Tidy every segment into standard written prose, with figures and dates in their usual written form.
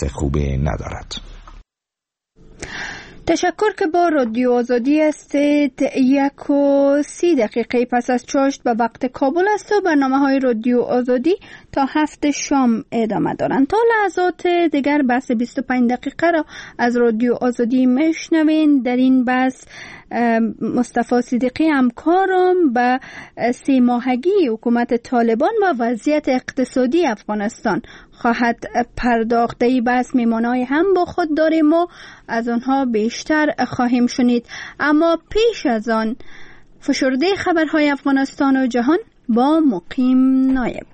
حس خوبی ندارد. تشکر که با رادیو آزادی هستید. 1:30 پس از چاشت به وقت کابل است و برنامه‌های رادیو آزادی تا 7 شام ادامه دارند. تا لحظات دیگر بحث 25 دقیقه را از رادیو آزادی میشنوین. در این بحث مصطفی صدیقی همکارم به 3 ماهگی حکومت طالبان و وضعیت اقتصادی افغانستان خواهد پرداخت. در این بحث میمانای هم با خود داریم و از آنها بیشتر خواهیم شنید. اما پیش از آن فشرده خبرهای افغانستان و جهان با مقیم نایب.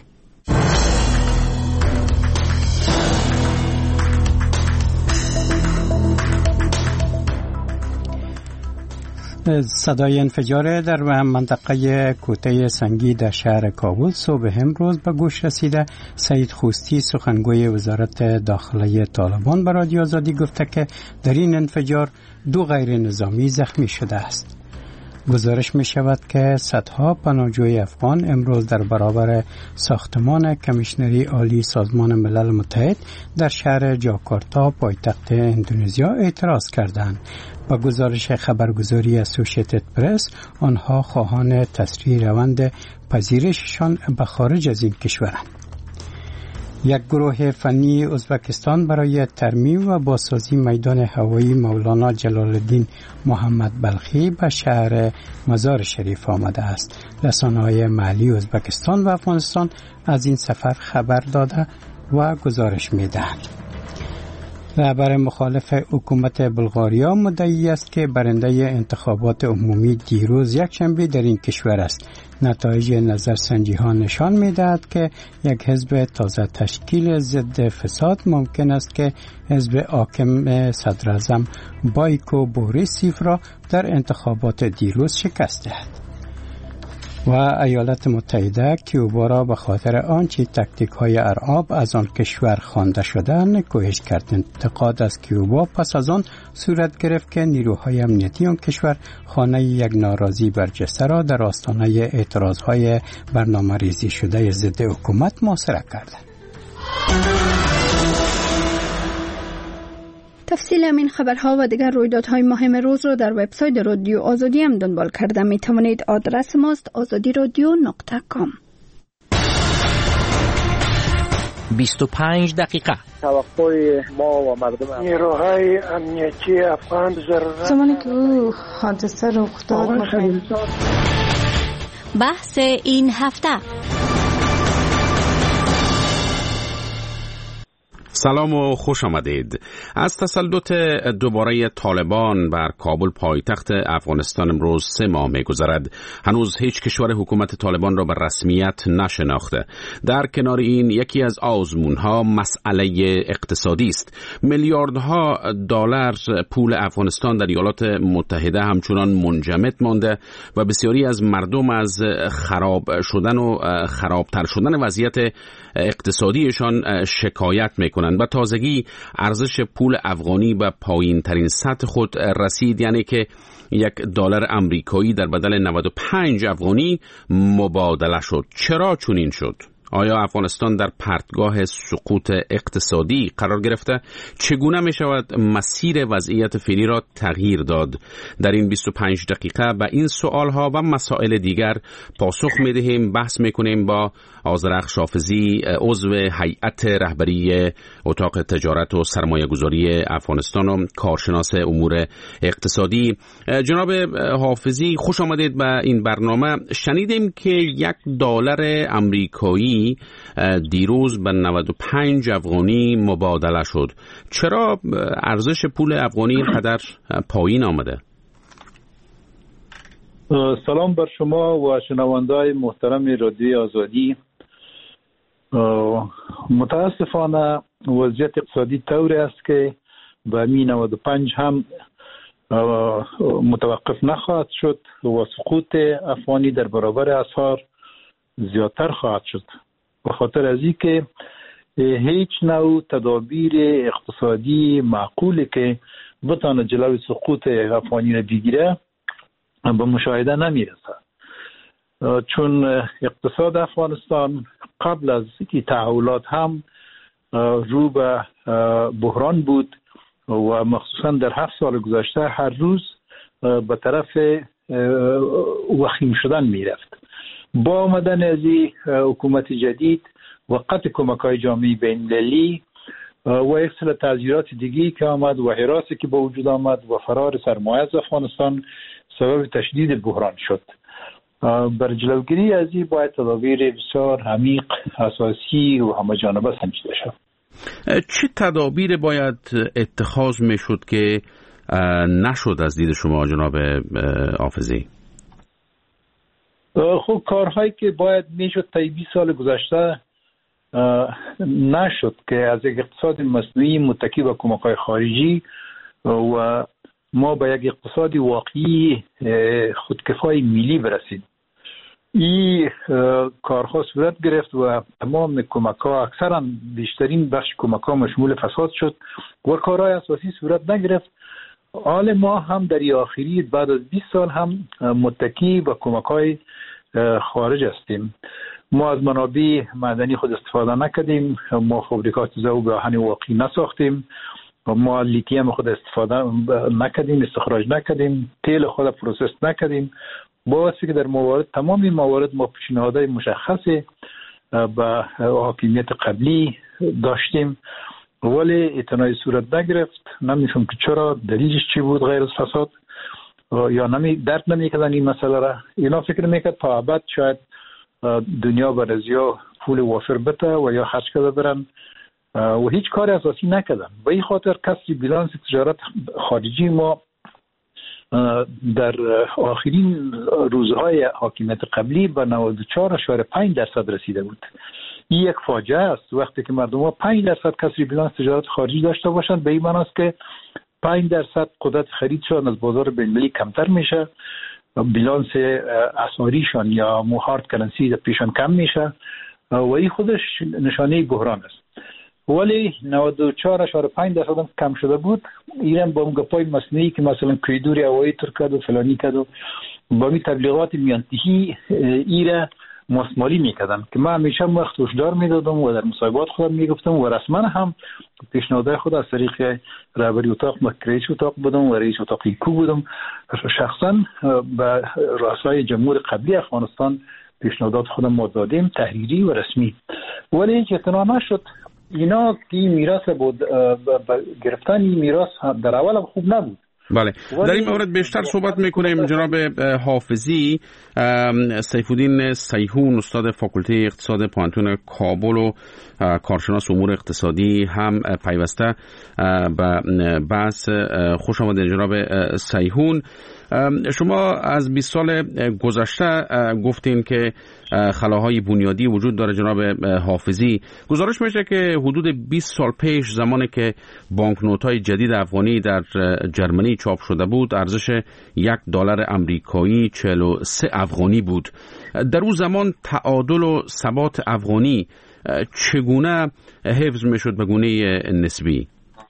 صدای انفجار در منطقه کوته سنگی در شهر کابل صبح امروز به گوش رسیده. سعید خوستی سخنگوی وزارت داخلی طالبان به رادیو آزادی گفته که در این انفجار 2 غیر نظامی زخمی شده است. گزارش می شود که صدها پناهجوی افغان امروز در برابر ساختمان کمیشنری عالی سازمان ملل متحد در شهر جاکارتا پایتخت اندونزیا اعتراض کردند. با گزارش خبرگزاری اسوشیتد پرس آنها خواهان تسریع روند پذیرششان به خارج از این کشورند. یک گروه فنی ازبکستان برای ترمیم و بازسازی میدان هوایی مولانا جلال الدین محمد بلخی به شهر مزار شریف آمده است. رسانه‌های محلی ازبکستان و افغانستان از این سفر خبر داده و گزارش می‌دهند. رهبر مخالف حکومت بلغاریا مدعی است که برنده انتخابات عمومی دیروز یکشنبه در این کشور است. نتایج نظرسنجی ها نشان می‌دهد که یک حزب تازه تشکیل ضد فساد ممکن است که حزب حاکم صدراعظم بایکو بوریسیف را در انتخابات دیروز شکست دهد. و ایالات متحده کیوبا را به خاطر آنچه تاکتیک‌های ارعاب از آن کشور خوانده شده نکوهش کرد. انتقاد از کیوبا پس از آن صورت گرفت که نیروهای امنیتی آن کشور خانه یک ناراضی برجسته را در آستانه اعتراضهای برنامه‌ریزی شده ضد حکومت محاصره کردند. تفصیل همین خبرها و دیگر رویدادهای مهم روز رو در وبسایت رادیو آزادی هم دنبال کرده می توانید. آدرس ماست azadiradio.com. 25 دقیقه توقع ما و مردم نیروهای امنیتی افغان زمانی که او حادثه رخ داد بحث این هفته. سلام و خوش آمدید. از تسلط دوباره طالبان بر کابل پایتخت افغانستان امروز 3 ماه می‌گذرد. هنوز هیچ کشور حکومت طالبان را به رسمیت نشناخته. در کنار این یکی از آزمون‌ها مسئله اقتصادی است. میلیاردها دلار پول افغانستان در ایالات متحده همچنان منجمد مانده و بسیاری از مردم از خراب شدن و خرابتر شدن وضعیت اقتصادیشان شکایت میکنند. و تازگی ارزش پول افغانی به پایین ترین سطح خود رسید، یعنی که $1 امریکایی در بدل 95 افغانی مبادله شد. چرا چنین شد؟ آیا افغانستان در پرتگاه سقوط اقتصادی قرار گرفته؟ چگونه می شود مسیر وضعیت فعلی را تغییر داد؟ در این 25 دقیقه به این سوالها و مسائل دیگر پاسخ می دهیم، بحث می کنیم با آذرخش حافظی، عضو هیئت رهبری اتاق تجارت و سرمایه گذاری افغانستان و کارشناس امور اقتصادی. جناب حافظی خوش آمدید به این برنامه. شنیدیم که $1 امریکایی دیروز به 95 افغانی مبادله شد. چرا ارزش پول افغانی اینقدر پایین آمده؟ سلام بر شما و شنونده‌های محترم رادیو آزادی. متاسفانه وضعیت اقتصادی طوری است که به 95 هم متوقف نخواهد شد و سقوط افغانی در برابر اسعار زیادتر خواهد شد. به خاطر از اینکه هیچ نوع تدابیر اقتصادی معقولی که بتونه جلوی سقوط افغانی را بگیره به مشاهده نمیرسه، چون اقتصاد افغانستان قبل از اینکه تحولات هم رو به بحران بود و مخصوصا در 7 سال گذشته هر روز به طرف وخیم شدن میرفت. با آمدن از حکومت جدید و قطع کمک‌های جامعه بین‌المللی و یک سری تغییرات دیگی که آمد و حراسی که به وجود آمد و فرار سرمایه از افغانستان سبب تشدید بحران شد. بر جلوگیری از این باید تدابیر بسیار عمیق، اساسی و همه‌جانبه سنجیده شود. چه تدابیر باید اتخاذ میشد که نشد از دید شما جناب حافظی؟ خب کارهایی که باید میشد تا 20 سال گذشته نشد که از یک اقتصاد مصنوعی متکی به کمک‌های خارجی و ما به یک اقتصاد واقعی خودکفای ملی برسیم. این کارها صورت گرفت و تمام کمک‌ها، اکثرا بیشترین بخش کمک‌ها مشمول فساد شد و کارهای اساسی صورت نگرفت. حال ما هم در آخری بعد از 20 سال هم متکی به کمک‌های خارج هستیم. ما از منابع معدنی خود استفاده نکردیم، ما فابریکات ذوب آهن واقعی نساختیم، ما لیتیم خود استفاده نکردیم، استخراج نکردیم، تیل خود پروسس نکردیم. باعثی که در تمام موارد ما پیشنهادهای مشخص به حاکمیت قبلی داشتیم ولی اعتنای صورت نگرفت. نمی‌فهم که چرا، دلیلش چی بود غیر از فساد یا درک نمی‌کردن این مسئله را. اینا فکر می‌کرد تا ابد شاید دنیا بر ازیا پول وافر بده و یا خرج کرده برن و هیچ کار اساسی نکردن. به این خاطر کسری بیلانس تجارت خارجی ما در آخرین روزهای حاکمیت قبلی به 94.5% رسیده بود. این یک فاجعه است. وقتی که مردم ها 5% کسری بیلانس تجارت خارجی داشته باشند، به این معنی است که 5% قدرت خریدشان از بازار بین‌المللی کمتر میشه، بیلانس اسعاریشان یا هارد کرنسی پیشان کم میشه و این خودش نشانه بحران است. ولی 94.5% کم شده بود. ایران با اون گپای مصنوعی که مثلا کریدوری هوایی ترکاد و فلانی کرد و با این تبلیغات میانتهی ایران ماسمالی میکردن که من همیشه وقت هشدار میدادم و در مصاحبات خودم میگفتم و رسما هم پیشنهادهای خود از طریق رهبری اتاق رئیس اتاق بودم و رئیس اتاق ایکو بودم. شخصا به رؤسای جمهور قبلی افغانستان پیشنهادات خودم دادیم، تحریری و رسمی، ولی هیچ اعتنا نشد. اینا که میراث بود، گرفتن این میراث در اول هم خوب نبود. بله، در این مورد بیشتر صحبت میکنیم. جناب حافظی، سیفالدین سیحون استاد فاکولته اقتصاد پانتون کابل و کارشناس امور اقتصادی هم پیوسته به بحث. خوش آمدید جناب سیحون. شما از 20 سال گذشته گفتین که خلاهای بنیادی وجود داره. جناب حافظی، گزارش میشه که حدود 20 سال پیش زمانی که بانکنوت‌های جدید افغانی در جرمنی چاپ شده بود، ارزش $1 امریکایی 43 افغانی بود. در اون زمان تعادل و ثبات افغانی چگونه حفظ میشد به گونه نسبی؟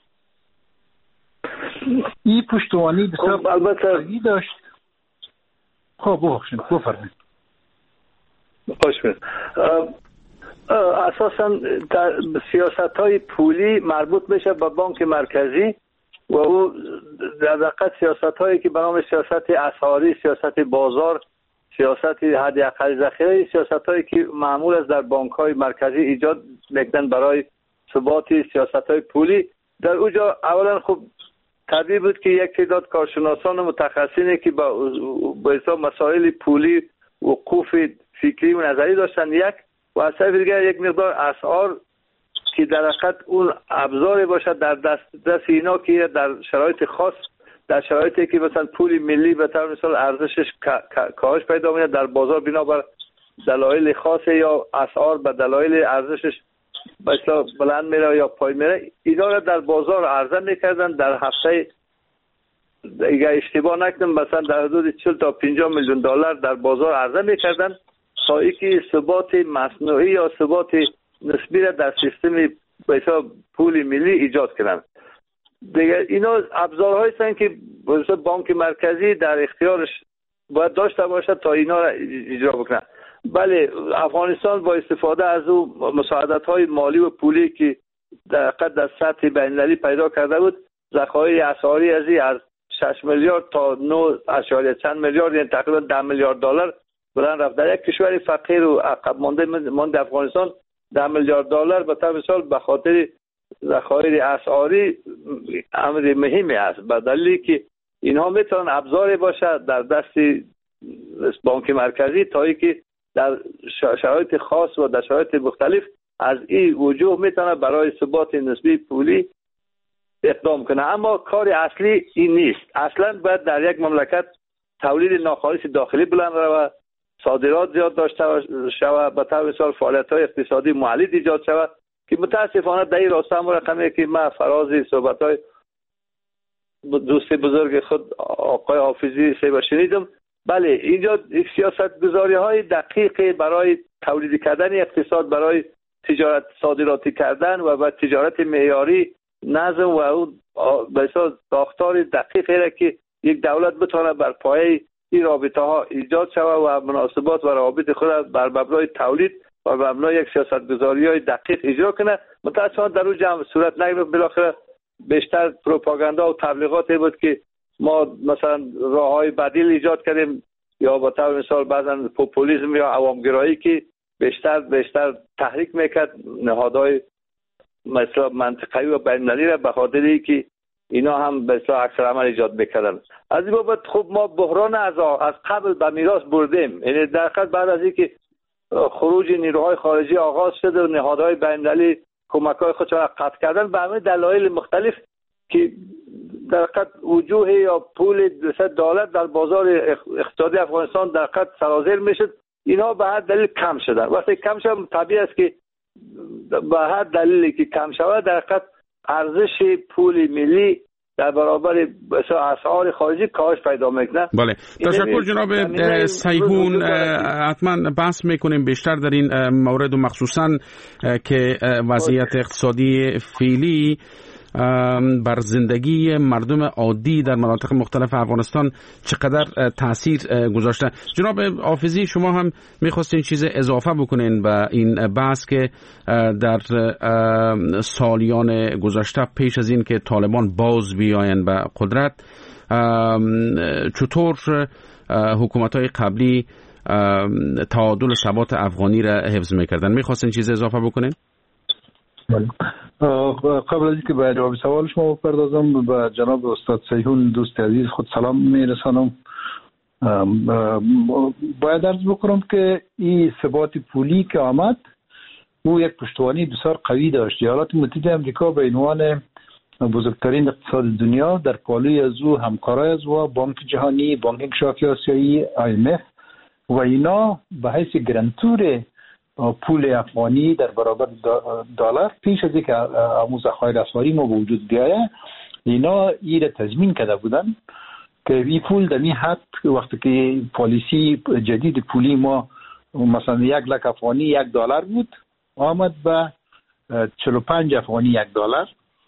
این پشتوانی بسیار البته داشت. خب بفرمایید. خوش بید. اساسا در سیاست‌های پولی مربوط میشه به بانک مرکزی و او در دقیقت سیاست‌هایی که به نام سیاست اسعاری، سیاست بازار، سیاست حداقل ذخیره، سیاست‌هایی که معمول است در بانک‌های مرکزی ایجاد میکنن برای ثبات سیاست‌های پولی. در اونجا اولا خب طبیعی بود که یک تعداد کارشناسان و متخصصینی که با حساب مسائل پولی وقوف فکری و نظری داشتن، یک و از طرف دیگر یک مقدار اسعار که در حقیقت اون ابزاری باشد در دست اینا که در شرایط خاص، در شرایطی که مثلا پول ملی به طور مثال ارزشش کاهش پیدا می‌کنه در بازار بنابر دلایل خاص یا اسعار به دلایل ارزشش مثلا بلند میره یا پای میره، اینا را در بازار عرضه میکردن. در هفته اگه اشتباه نکنم مثلا در حدود 40 تا 50 میلیون دلار در بازار عرضه میکردن تا اینکه ثبات مصنوعی یا ثبات نسبی را در سیستم به حساب پول ملی ایجاد کردن. دیگه اینا ابزارهایی هستند که بانک مرکزی در اختیارش باید داشته باشد تا اینا را اجرا بکنه. بله، افغانستان با استفاده از او مساعدت‌های مالی و پولی که در سطح بین‌المللی پیدا کرده بود، ذخایر اسعاری از 6 میلیارد تا 9.چند میلیارد، یعنی تقریبا 10 میلیارد دلار بلند رفت. در یک کشور فقیر و عقب مانده افغانستان 10 میلیارد دلار به طور مثال به خاطر ذخایر اسعاری امر مهمی است، به دلیلی که اینها میتونن ابزاری باشه در دست بانک مرکزی تا اینکه در شرایط خاص و در شرایط مختلف از این وجوه میتونه برای ثبات نسبی پولی اقدام کنه. اما کار اصلی این نیست. اصلا باید در یک مملکت تولید ناخالص داخلی بلند روه، صادرات زیاد داشته شود، به طور مثال فعالیت‌های اقتصادی مولد ایجاد شود که متاسفانه در این راسته هم رقمی که من فراز صحبت‌های دوست بزرگ خود آقای حافظی سیبا شنیدم. بله، اینجا سیاست گذاری های دقیق برای تولید کردن اقتصاد، برای تجارت صادراتی کردن و تجارت معیاری نظم و اون بسیار ساختار دقیقی را که یک دولت بتونه بر پایه این رابطه ها ایجاد شود و مناسبات و روابط خود بر مبنای تولید و بر مبنای یک سیاست گذاری های دقیق اجرا کنه. متاسفانه در اون جمع صورت نگرفت. بالاخره بیشتر پروپاگاندا و تبلیغاتی بود که ما مثلا راههای بدیل ایجاد کردیم، یا با طور مثال بعضا پوپولیسم یا عوامگرایی که بیشتر تحریک میکرد نهادهای مثلا منطقه‌ای و بین‌المللی را به خاطر که اینا هم مثلا عکس العمل ایجاد میکردن. از این بابت خب ما بحران از قبل به میراث بردیم. یعنی در حقیقت بعد از اینکه خروج نیروهای خارجی آغاز شده و نهادهای بین‌المللی کمک‌های خودشون را قطع کردن به همه دلایل مختلف که در حقیقت وجوه یا پول دولت در بازار اقتصادی افغانستان در حقیقت سرازیر میشد، اینا به هر دلیل کم شدن. وقتی کم شدن طبیعی است که به هر دلیلی که کم شود در حقیقت ارزش پول ملی در برابر اسعار خارجی کاهش پیدا میکنه. بله، تشکر جناب سیحون. حتما بحث میکنیم بیشتر در این مورد و مخصوصا که وضعیت اقتصادی فعلی بر زندگی مردم عادی در مناطق مختلف افغانستان چقدر تاثیر گذاشته. جناب حافظی، شما هم میخواستین چیز اضافه بکنین به این بحث که در سالیان گذشته پیش از این که طالبان باز بیاین به قدرت چطور حکومت‌های قبلی تعادل و ثبات افغانی را حفظ میکردن؟ میخواستین چیز اضافه بکنین؟ قبل از اینکه به جواب سوال شما بپردازم، به جناب استاد سیحون دوست عزیز خود سلام میرسانم. باید عرض بکنم که این ثبات پولی که آمد او یک پشتوانی بسیار قوی داشت. ایالات متحده آمریکا به عنوان بزرگترین اقتصاد دنیا در پالوی از او همکارای از او بانک جهانی، بانک انکشافی آسیایی، IMF و اینا به حیث گرانتور پول افغانی در برابر دلار پیش از اینکه ذخایر اسعاری ما وجود بیایه اینا را تضمین کرده بودن که این پول در این حد وقتی که پالیسی جدید پولی ما مثلا 1,00,000 افغانی $1 بود آمد به 45 افغانی $1.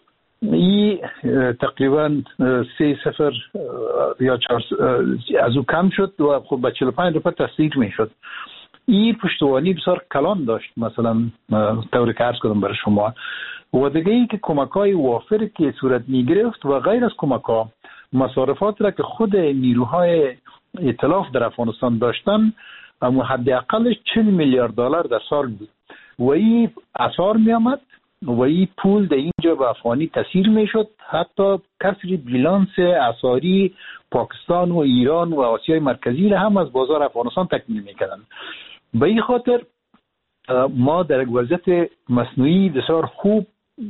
این تقریبا 3-0 یا 4 از او کم شد و خب به 45 روپیه تصدیق می شد. این پشتوانی بسیار کلان داشت. مثلا طوری که عرض کردم برای شما و دیگه ای که کمک‌های وافر که صورت می گرفت و غیر از کمک‌ها مصارفات را که خود نیروهای ائتلاف در افغانستان داشتن اما حداقلش $40 میلیارد در سال بود و این اثار می آمد و این پول در اینجا به افغانی تسیر می شد. حتی کسر بیلانس اسعاری پاکستان و ایران و آسیای مرکزی را هم از بازار افغانستان تکمیل می کردن. به این خاطر ما در یک وضعیت مصنوعی بسیار خوب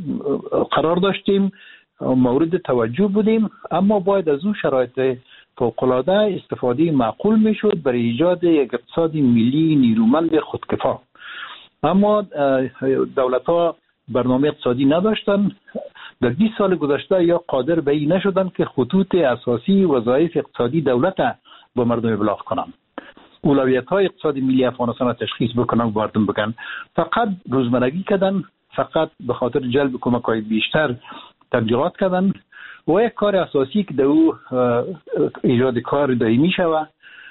قرار داشتیم، مورد توجه بودیم، اما باید از اون شرایط فوق‌العاده استفاده معقول می شد برای ایجاد یک اقتصاد ملی نیرومند خودکفا. اما دولت ها برنامه اقتصادی نداشتن. در 20 سال گذشته یا قادر به این نشدن که خطوط اساسی وظایف اقتصادی دولت با مردم ابلاغ کنن، اولویت های اقتصادی ملی افغانستان را تشخیص بکنن و مردم بگن. فقط روزمرگی کردن، فقط به خاطر جلب کمک های بیشتر تبلیغات کردن و یک کار اساسی که در او ایجاد کار دائمی شود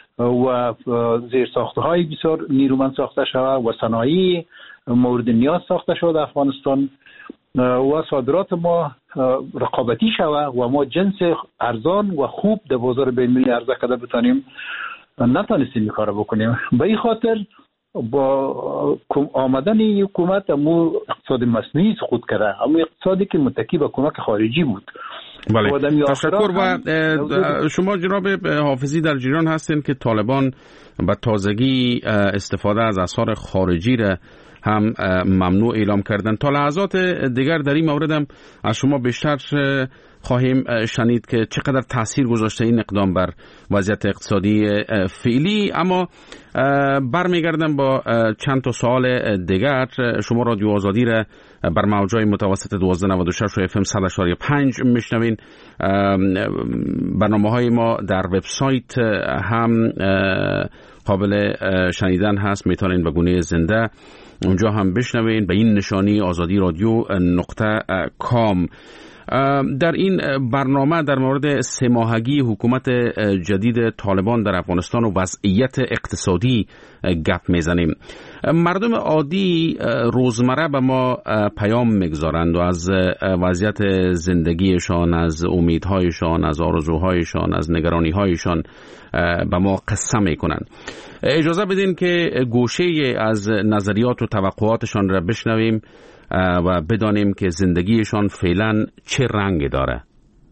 و زیر ساخته های بسیار نیرومند ساخته شود و صنایع مورد نیاز ساخته شده افغانستان و صادرات ما رقابتی شوه و ما جنس ارزان و خوب در بازار بین‌المللی عرضه کرده بتانیم، نتانستیم این کار بکنیم. به این خاطر با آمدن حکومت امو اقتصاد مصنوعی سقوط کرده، امو اقتصادی که متکی به کمک خارجی بود. بله، تشکر. و شما جناب حافظی در جریان هستین که طالبان به تازگی استفاده از اسعار خارجی را هم ممنوع اعلام کردن. تا لحظات دیگر در این مورد هم از شما بیشتر خواهیم شنید که چقدر تاثیر گذاشته این اقدام بر وضعیت اقتصادی فعلی. اما برمیگردم با چند تا سوال دیگر. شما رادیو آزادی را بر موج‌های متوسط 1296 و FM 100.5 میشنوین. برنامه‌های ما در وبسایت هم قابل شنیدن هست، میتونین به گونه زنده اونجا هم بشنوین به این نشانی azadiradyo.com. در این برنامه در مورد سه‌ماهگی حکومت جدید طالبان در افغانستان و وضعیت اقتصادی گپ میزنیم. مردم عادی روزمره به ما پیام میگذارند و از وضعیت زندگیشان، از امیدهایشان، از آرزوهایشان، از نگرانیهایشان به ما قصه میکنند. اجازه بدین که گوشه از نظریات و توقعاتشان را بشنویم و بدانیم که زندگیشان فعلا چه رنگ داره.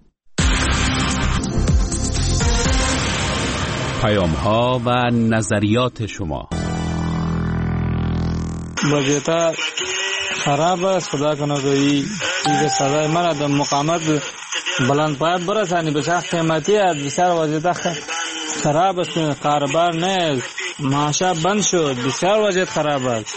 پیام‌ها و نظریات شما. وضعیت خراب است. خدا کنه که این صدای من در مقامات بلند باید برسانی. بسیار قیمتی است، بسیار وضعیت خراب است، کاربار نیست، معاشا بند شد، بسیار وضعیت خراب است.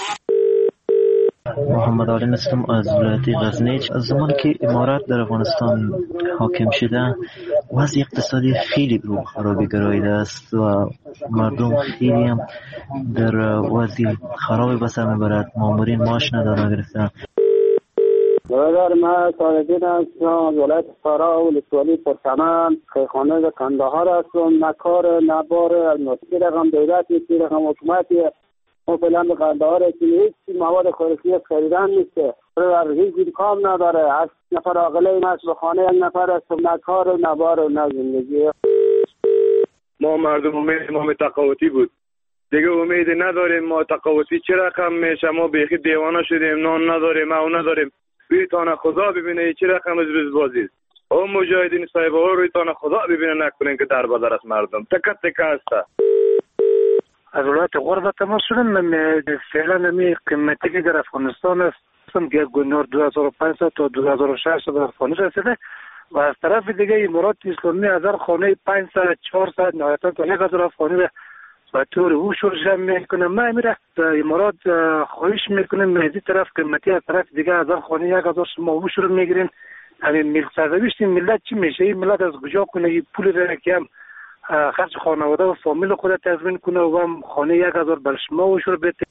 محمد علی هستم از ولایت غزنی. از زمانی که امارات در افغانستان حاکم شده وضع اقتصادی خیلی رو خرابی گراییده است و مردم خیلی هم در وضع خرابی به سر میبرد. مامورین معاش ندارن گرفتن. برادر من صادقین هستم از ولایت فرا و ولسوالی پرچمن خیخانه کندهار هستم. نه کار نه بار از نوتی رقم دولتی تی رقم حکومتی ما فعلا به قندهار که هیچ مواد خوراکی خریدن نیسته، هیچ امکان نداره. 8 نفر عاقله این است به خانه، 1 نفر است نه کار و نه بار و نه زندگی. ما مردم امید ما تقاوتی بود دیگه، امید نداریم. ما تقاوتی چه رقم میشه؟ ما بیخی دیوانه شدیم، نان نداریم، او نداریم. بیتانه خدا ببینه چه رقم از بازی. او مجاهدین صاحب ها روی تانه خدا ببینه نکنین که در بازار است مردم تکت تکه است. از ولایت غربت ما شدم. فعلا می قیمتی که در افغانستان است که گنور 2500 تا 2600 افغانی رسیده و از طرف دیگه امارات اسلامی هزار خانه 500 400 نهایتا تا 1000 افغانی و طور او شورش میکنه. ما میره امارات خواهش میکنیم مهدی طرف قیمتی از طرف دیگه هزار خانه 1000 شما او شروع میگیرین. همین ملت سرنوشت ملت چی میشه؟ این ملت از کجا کنه این پول را که هم خرج خانواده و فامیل خود تضمین کنه و هم خانه 1000 بر شما و شروع بده.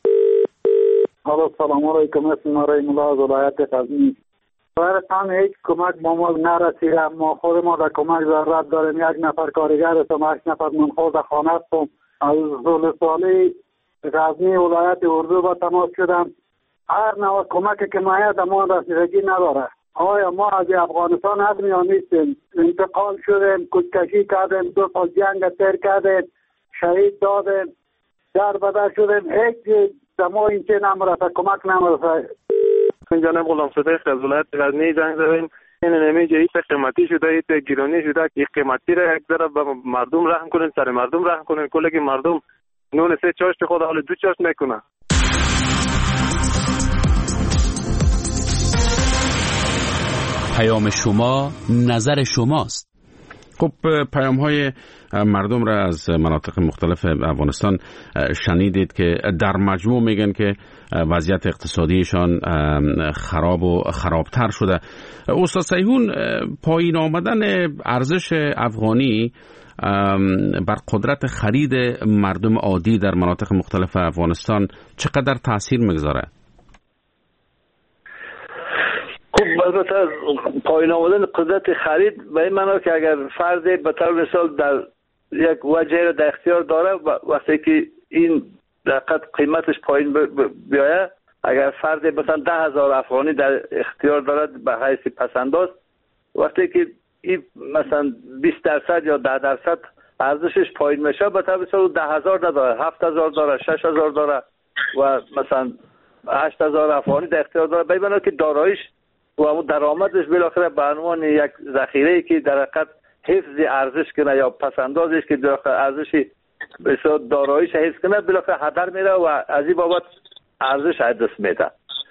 سلام علیکم. اسم رحیم الله از ولایت غزنی. برتان هیچ کمک با ما نرسیده. ما خود ما در کمک ضرورت داریم. 1 نفر کارگر هستم، 8 نفر منخور در خانه هستم. از ولسوالی غزنی ولایت اردو با تماس شدم. هر نوع کمکی که مایه در ما رسیدگی نداره. آیا ما از افغانستان هستیم یا نیستیم؟ انتقال شدیم، کشکشی کردیم، 2 سال جنگ تیر کردیم، شهید دادیم، در بدر شدیم. هیچ ما این چه نمرسه، کمک نمرسه. جناب غلام صدیق از ولایت غزنی زنگ زدیم. این نمیجه ایت قیمتی شده، ایت گرانی شده که قیمتی را یک ذره به مردم رحم کنین، سر مردم رحم کنین. کلگی مردم نون 3 چاشت خود حال 2 چاشت نکنه. پیام شما نظر شماست. خب پیام های مردم را از مناطق مختلف افغانستان شنیدید که در مجموع میگن که وضعیت اقتصادیشان خراب و خرابتر شده. استاد صیهون، پایین آمدن ارزش افغانی بر قدرت خرید مردم عادی در مناطق مختلف افغانستان چقدر تاثیر میگذاره؟ خب البته پایین آمدن قدرت خرید به این معنی که اگر فرد به طور مثال در یک وجه را در اختیار داره وقتی که این دقیقاً قیمتش پایین بیایه اگر فرد مثلا 10,000 افغانی در اختیار دارد به حیث پسنداز، وقتی که این مثلا 20% یا 10% ارزشش پایین میشه، به طور مثال 10,000 نداره، 7,000 داره، 6,000 داره و مثلا 8,000 افغانی در اختیار داره. ببینید که داراییش و همون درآمدش بالاخره به عنوان یک ذخیره که در حقیقت حفظ ارزش کنه یا پسندازش که در ارزش بسیار داراییش حفظ کنه، بالاخره هدر میره و از این بابت ارزش از دست میده.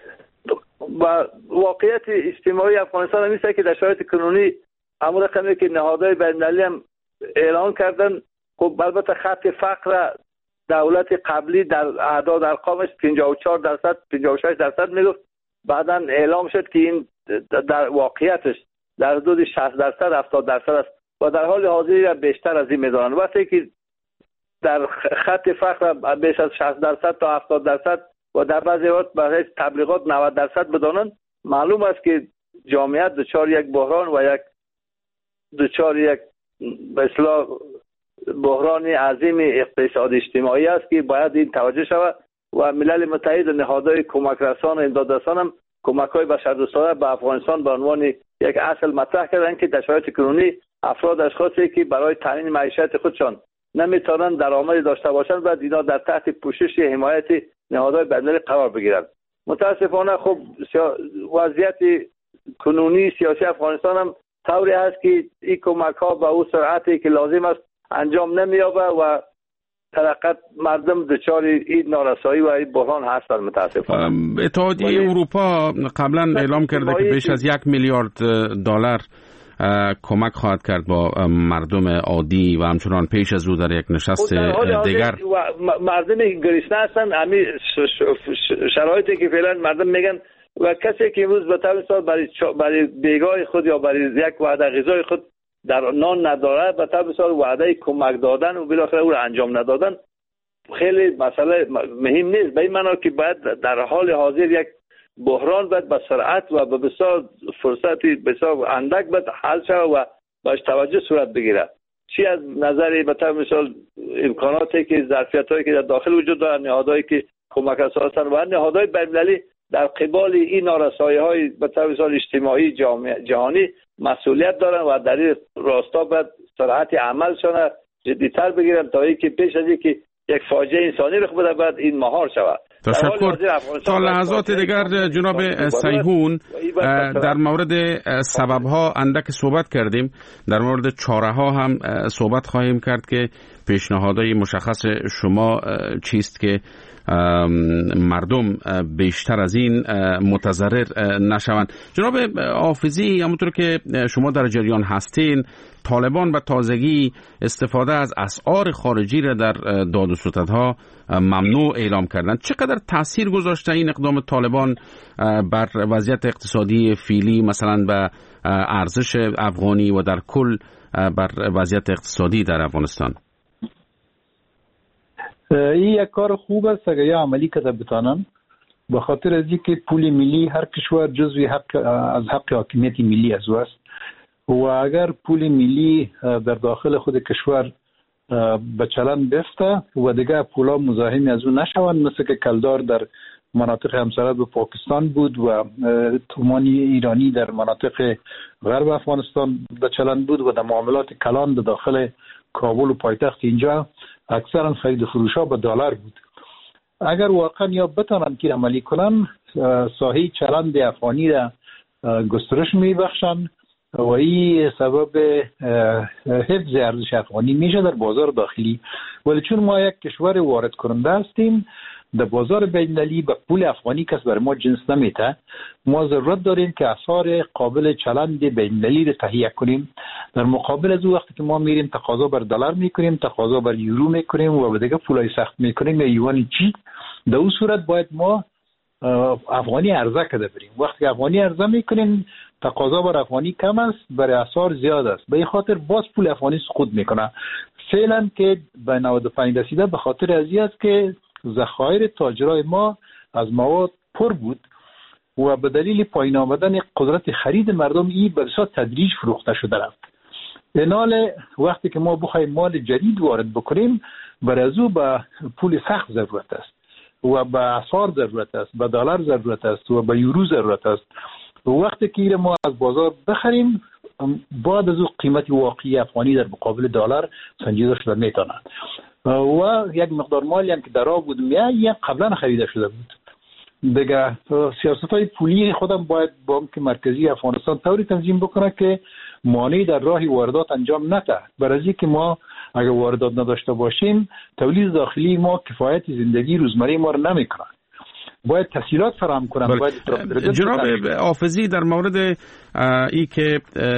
و واقعیت اجتماعی افغانستان هم است که در شرایط کنونی همون رقمی که نهادهای بین‌المللی هم اعلان کردن، خب البته خط فقر دولت قبلی در اعداد ارقامش 54%، 56% میگفت، بعدا اعلام شد که این در واقعیتش در حدود 60%، 70% است و در حال حاضر بیشتر از این میدانند. وقتی که در خط فقر بیش از 60% تا 70% و در بعضی وقت برای تبلیغات 90% بدانند، معلوم است که جامعیت دچار یک بحران و دچار یک به اصطلاح بحران عظیم اقتصادی اجتماعی است که باید این توجه شود و ملل متحد و نهادهای کمک رسان و امدادرسان هم کمک‌های بشردوستانه به افغانستان به عنوان یک اصل مطرح کردند که در شرایط کنونی افراد اشخاصی که برای تامین معیشت خودشان نمیتوانند درآمدی داشته باشند و اینا در تحت پوشش حمایت نهادهای بین‌المللی قرار بگیرند. متاسفانه خب وضعیت کنونی سیاسی افغانستان هم طوری است که این کمک‌ها به او سرعتی که لازم است انجام نمی‌یابد و طرقت مردم دچار این نارسایی و این بحران هستند. متاسفانه اتحادیه اروپا قبلا اعلام کرده که بیش از 1 میلیارد دلار کمک خواهد کرد با مردم عادی و همچنان پیش از او در یک نشست دیگر مردم گریسنه هستند. همین شرایطی که فعلا مردم میگن و کسی که امروز به طور مثال برای بیگاه خود یا برای یک وعده غذای خود در نان نداره، به طور مثال وعده کمک دادن و بالاخره او را انجام ندادن خیلی مسئله مهم نیست. به این معنی که باید در حال حاضر یک بحران باید به سرعت و به بسیار فرصتی بسیار اندک باید حل شود و باش توجه صورت بگیرد. چی از نظر به طور مثال امکاناتی که ظرفیت‌هایی که در داخل وجود دارد، نهادهایی که کمک رسان هستند و نهادهای بین‌المللی در قبال این نارسایی‌های به طور مثال اجتماعی جهانی مسئولیت دارند و در این راستا باید سرعت عملشان جدی‌تر بگیرند تا اینکه پیش از اینکه یک فاجعه انسانی رخ بده بعد این مهار شود. تشکر. تا لحظات دیگر جناب سیحون در مورد سبب‌ها اندک صحبت کردیم، در مورد چاره‌ها هم صحبت خواهیم کرد که پیشنهادهای مشخص شما چیست که مردم بیشتر از این متضرر نشوند. جناب حافظی، همونطور که شما در جریان هستین، طالبان به تازگی استفاده از اسعار خارجی را در داد و ستدها ممنوع اعلام کردند. چقدر تأثیر گذاشته این اقدام طالبان بر وضعیت اقتصادی فعلی، مثلا به ارزش افغانی و در کل بر وضعیت اقتصادی در افغانستان؟ این یک کار خوب است اگر یا عملی کرده بتانن، به خاطر از اینکه پول ملی هر کشور جزوی از حق حاکمیت ملی از او است و اگر پول ملی در داخل خود کشور به چلن بفته و دیگه پولا مزاحم از اون نشوند، مثل که کلدار در مناطق همسایه به پاکستان بود و تومان ایرانی در مناطق غرب افغانستان به چلن بود و در معاملات کلان در داخل کابل و پایتخت اینجا اکثرا خرید و فروش ها به دلار بود. اگر واقعا یا بتانند که عملی کنن، ساحه چلند افغانی را گسترش میبخشند و این سبب حفظ ارزش افغانی میشه در بازار داخلی. ولی چون ما یک کشور وارد کننده هستیم، در بازار بین‌المللی به پول افغانی کس بر ما جنس نمیته. ما ضرورت داریم که اسعار قابل چلند بین‌المللی را تهیه کنیم. در مقابل از وقتی که ما میریم تقاضا بر دلار میکنیم، تقاضا بر یورو میکنیم و دیگه پولای سخت میکنیم یا یوان چی، در اون صورت باید ما افغانی عرضه کرده بریم. وقتی افغانی عرضه میکنیم تقاضا بر افغانی کم است، برای اسعار زیاد است، به این خاطر باز پول افغانی سقوط میکنه. فعلا که به 95 رسیده به خاطر از این است که ذخایر تاجرای ما از مواد پر بود و به دلیل پایین آمدن قدرت خرید مردم این به صورت تدریج فروخته شده رفت. اینال وقتی که ما بخوایم مال جدید وارد بکنیم، برای از او به پول سخت ضرورت است و به اسعار ضرورت است، به دلار ضرورت است و به یورو ضرورت است. وقتی که ما از بازار بخریم بعد از او قیمت واقعی افغانی در مقابل دلار سنجیده شده میتونه و یک مقدار مالی هم که در آب بود یا قبلا خریده شده بود. دیگه سیاست‌های پولی خودم باید بانک مرکزی افغانستان طوری تنظیم بکنه که مانعی در راه واردات انجام نده. برای اینکه ما اگر واردات نداشته باشیم تولید داخلی ما کفایت زندگی روزمره ما رو نمیکنه. باید تسهیلات فراهم کنن. جناب حافظی در مورد ای که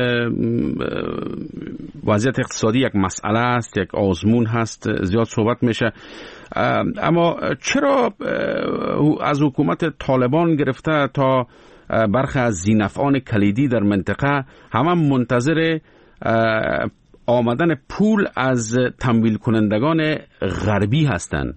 وضعیت اقتصادی یک مسئله است، یک آزمون هست، زیاد صحبت میشه، اما چرا از حکومت طالبان گرفته تا برخی از ذی‌نفعان کلیدی در منطقه همه منتظر آمدن پول از تمویل کنندگان غربی هستند؟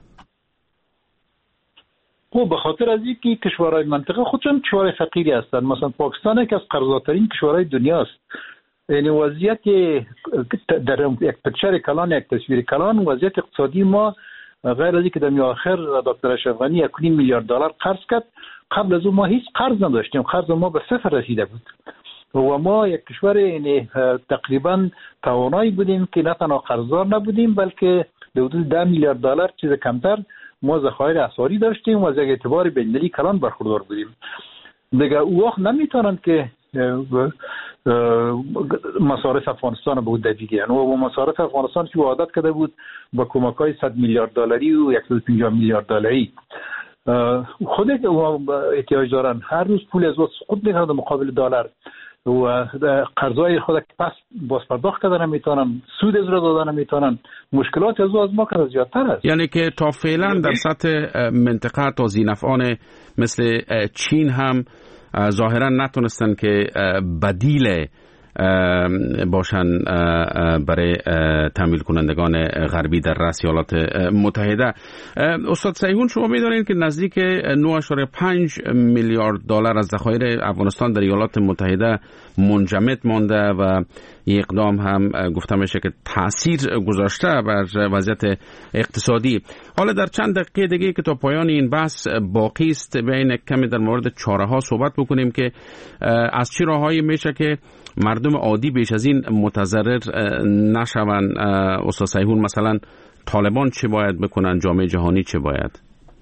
خب به خاطر از اینکه کشورهای منطقه خودشون کشورهای فقیری هستند. مثلا پاکستان یکی از قرضاترین کشورهای دنیاست. یعنی وضعیت در یک پکچر کلان، یک تصویر کلان، وضعیت اقتصادی ما غیر از اینکه در آخر دکتر اشرف غنی 1.5 میلیارد دلار قرض کرد، قبل از اون ما هیچ قرض نداشتیم. قرض ما به صفر رسیده بود و ما یک کشور یعنی تقریبا توانایی بودیم که نه تنها قرضدار نبودیم بلکه به حدود 10 میلیارد دلار چیز کمتر ما ذخایر اسعاری داشتیم و از یک اعتبار بین‌المللی کلان برخوردار بودیم. دیگه او وقت نمیتونن که مصارف افغانستان به خود بگیرن و با مصارف افغانستان که عادت کرده بود با کمک‌های 100 میلیارد دلاری و 150 میلیارد دلاری خود احتیاج دارن. هر روز پول از واسه خود می‌خرن در مقابل دلار و قرضای خود که پس باز پرداخت کردن نمیتونن، سود از را دادن نمیتونن. مشکلات از ما که زیادتر است. یعنی که تا فعلا در سطح منطقه تا ذی‌نفعان مثل چین هم ظاهرا نتونستن که بدیل باشن برای تمویل کنندگان غربی در رأس ایالات متحده. استاد سیحون، شما می‌دانید که نزدیک 9.5 میلیارد دلار از ذخایر افغانستان در ایالات متحده منجمد مانده و این اقدام هم گفته میشه که تاثیر گذاشته بر وضعیت اقتصادی. حالا در چند دقیقه دیگه که تا پایان این بحث باقی است بیاین کمی در مورد چاره‌ها صحبت بکنیم که از چه راههایی میشه که مردم عادی بیش از این متضرر نشون. استاد سیحون، مثلا طالبان چه باید بکنن، جامعه جهانی چه باید؟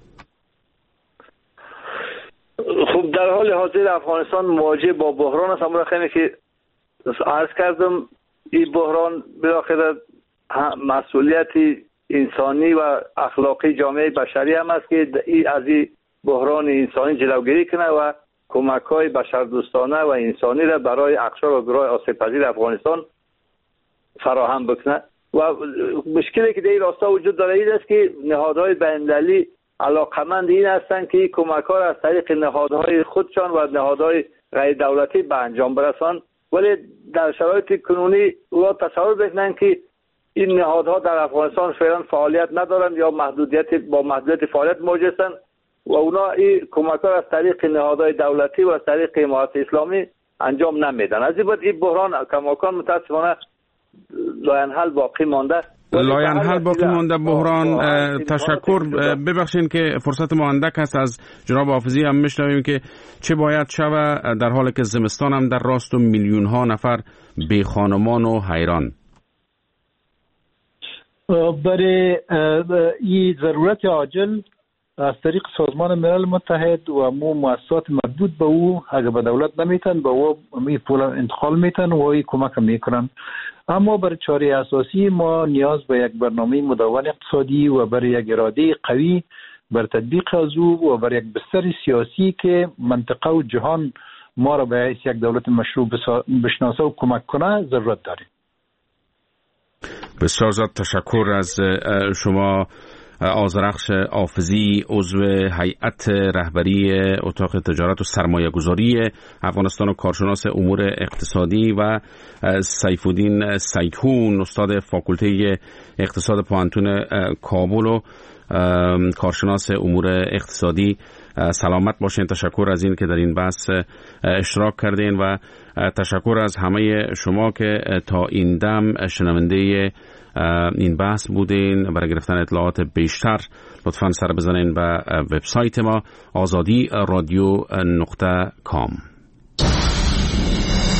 خب در حال حاضر افغانستان مواجه با بحران است. اما خیلی که عرض کردم این بحران بالاخره مسئولیت انسانی و اخلاقی جامعه بشری هم است که از این بحران انسانی جلوگیری کنه و کمک‌های بشردوستانه و انسانی را برای اقشار و گروه‌های آسیب‌پذیر افغانستان فراهم بکنه. و مشکلی که در این راستا وجود داره این است که نهادهای بین‌المللی علاقمند این هستند که کمک‌ها را از طریق نهادهای خودشان و نهادهای غیر دولتی به انجام برسان، ولی در شرایط کنونی اونا تصور بکنن که این نهادها در افغانستان فعلا فعالیت ندارند یا با محدودیت فعالیت مواجه هستند و اونا این کمک‌ها از طریق نهادهای دولتی و از طریق امارات اسلامی انجام نمیدن. از این بعد این بحران کماکان متاسفانه لاینحل باقی مانده. بحران تشکر. ببخشید که فرصت ما اندک است. از جناب حافظی هم میشنویم که چه باید شود در حالی که زمستان هم در راست و میلیون ها نفر بی خانمان و حیران. برای این ضرورت عاجل از طریق سازمان ملل متحد و مؤسسات مربوط به او اگر به دولت نمیتن به او پول انتقال میتن و این کمک میکنن. اما برای چاره اساسی ما نیاز به یک برنامه مدون اقتصادی و برای یک اراده قوی بر تطبیق از او و برای یک بستر سیاسی که منطقه و جهان ما را به یک دولت مشروع بشناسه و کمک کنه ضرورت داریم. بسیار زیاد تشکر از شما آذرخش حافظی، عضو هیئت رهبری اتاق تجارت و سرمایه گذاری افغانستان و کارشناس امور اقتصادی، و سیفالدین سیحون، استاد فاکولته اقتصاد پوهنتون کابل و کارشناس امور اقتصادی. سلامت باشین. تشکر از این که در این بحث اشتراک کردین و تشکر از همه شما که تا این دم شنونده این بحث بودین. برای گرفتن اطلاعات بیشتر لطفاً سر بزنین به وبسایت ما azadi radio.com.